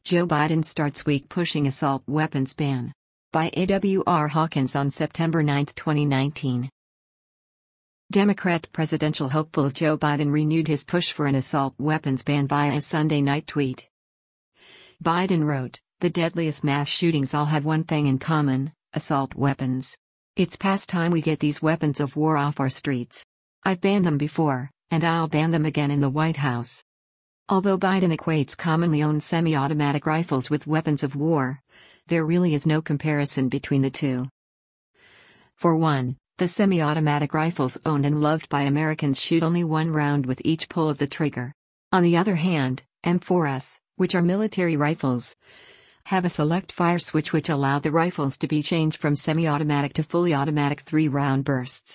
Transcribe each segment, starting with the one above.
Joe Biden starts week pushing assault weapons ban. By A.W.R. Hawkins on September 9, 2019. Democrat presidential hopeful Joe Biden renewed his push for an assault weapons ban via a Sunday night tweet. Biden wrote, "The deadliest mass shootings all have one thing in common: assault weapons. It's past time we get these weapons of war off our streets. I've banned them before, and I'll ban them again in the White House." Although Biden equates commonly owned semi-automatic rifles with weapons of war, there really is no comparison between the two. For one, the semi-automatic rifles owned and loved by Americans shoot only one round with each pull of the trigger. On the other hand, M4s, which are military rifles, have a select fire switch which allow the rifles to be changed from semi-automatic to fully automatic 3-round bursts.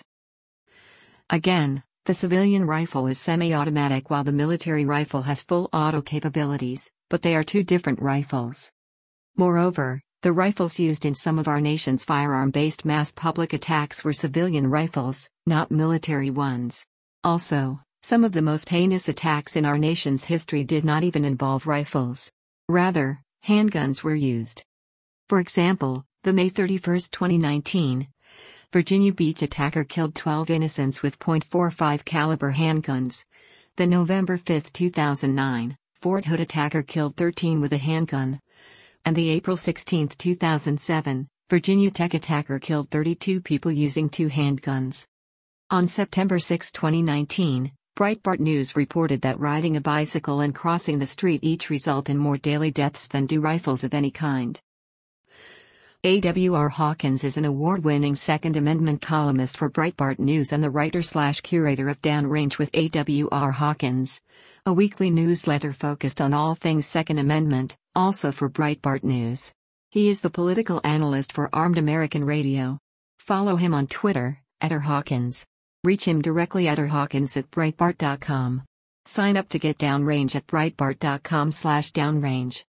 Again, the civilian rifle is semi-automatic while the military rifle has full auto capabilities, but they are two different rifles. Moreover, the rifles used in some of our nation's firearm-based mass public attacks were civilian rifles, not military ones. Also, some of the most heinous attacks in our nation's history did not even involve rifles. Rather, handguns were used. For example, the May 31, 2019, Virginia Beach attacker killed 12 innocents with .45 caliber handguns. The November 5, 2009, Fort Hood attacker killed 13 with a handgun. And the April 16, 2007, Virginia Tech attacker killed 32 people using 2 handguns. On September 6, 2019, Breitbart News reported that riding a bicycle and crossing the street each result in more daily deaths than do rifles of any kind. A.W.R. Hawkins is an award-winning Second Amendment columnist for Breitbart News and the writer/curator of Downrange with A.W.R. Hawkins, a weekly newsletter focused on all things Second Amendment, also for Breitbart News. He is the political analyst for Armed American Radio. Follow him on Twitter, @RHawkins. Reach him directly at rhawkins@breitbart.com. Sign up to get Downrange at breitbart.com/downrange.